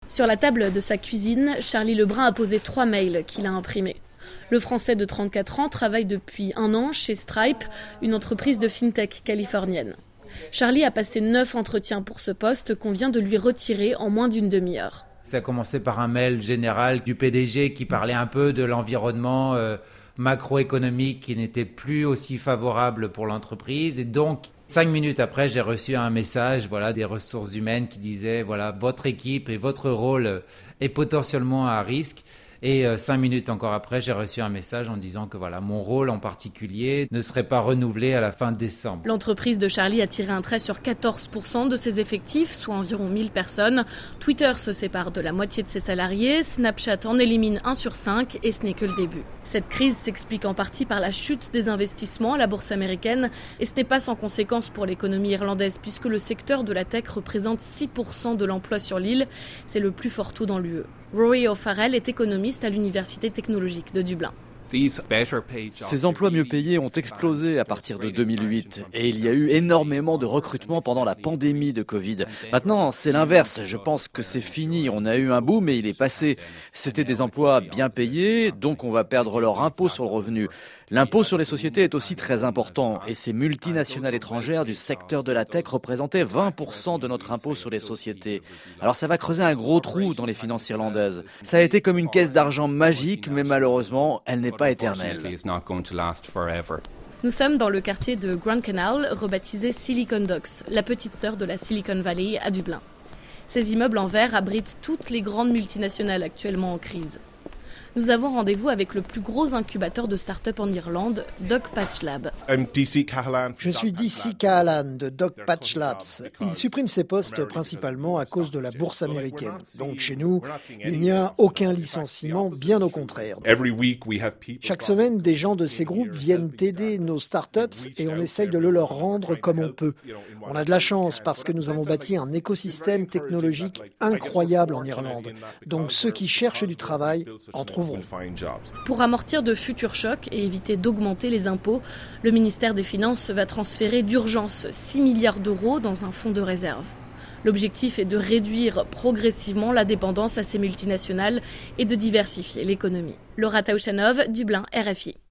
Sur la table de sa cuisine, Charlie Lebrun a posé 3 mails qu'il a imprimés. Le Français de 34 ans travaille depuis 1 an chez Stripe, une entreprise de fintech californienne. Charlie a passé 9 entretiens pour ce poste qu'on vient de lui retirer en moins d'une demi-heure. Ça a commencé par un mail général du PDG qui parlait un peu de l'environnement macroéconomique qui n'était plus aussi favorable pour l'entreprise. Et donc, 5 minutes après, j'ai reçu un message des ressources humaines qui disait votre équipe et votre rôle est potentiellement à risque. Et 5 minutes encore après, j'ai reçu un message en disant que mon rôle en particulier ne serait pas renouvelé à la fin décembre. L'entreprise de Charlie a tiré un trait sur 14% de ses effectifs, soit environ 1000 personnes. Twitter se sépare de la moitié de ses salariés, Snapchat en élimine 1 sur 5 et ce n'est que le début. Cette crise s'explique en partie par la chute des investissements à la bourse américaine et ce n'est pas sans conséquence pour l'économie irlandaise puisque le secteur de la tech représente 6% de l'emploi sur l'île. C'est le plus fort taux dans l'UE. Rory O'Farrell est économiste à l'Université technologique de Dublin. Ces emplois mieux payés ont explosé à partir de 2008 et il y a eu énormément de recrutement pendant la pandémie de Covid. Maintenant, c'est l'inverse. Je pense que c'est fini. On a eu un boom et il est passé. C'était des emplois bien payés, donc on va perdre leur impôt sur le revenu. L'impôt sur les sociétés est aussi très important et ces multinationales étrangères du secteur de la tech représentaient 20% de notre impôt sur les sociétés. Alors ça va creuser un gros trou dans les finances irlandaises. Ça a été comme une caisse d'argent magique, mais malheureusement, elle n'est pas éternelle. Nous sommes dans le quartier de Grand Canal, rebaptisé Silicon Docks, la petite sœur de la Silicon Valley à Dublin. Ces immeubles en verre abritent toutes les grandes multinationales actuellement en crise. Nous avons rendez-vous avec le plus gros incubateur de start-up en Irlande, DocPatch Lab. Je suis DC Cahalan de DocPatch Labs. Il supprime ses postes principalement à cause de la bourse américaine. Donc chez nous, il n'y a aucun licenciement, bien au contraire. Chaque semaine, des gens de ces groupes viennent aider nos startups et on essaye de le leur rendre comme on peut. On a de la chance parce que nous avons bâti un écosystème technologique incroyable en Irlande. Donc ceux qui cherchent du travail en trouveront. Pour amortir de futurs chocs et éviter d'augmenter les impôts, le ministère des Finances va transférer d'urgence 6 milliards d'euros dans un fonds de réserve. L'objectif est de réduire progressivement la dépendance à ces multinationales et de diversifier l'économie. Laura Taouchanov, Dublin, RFI.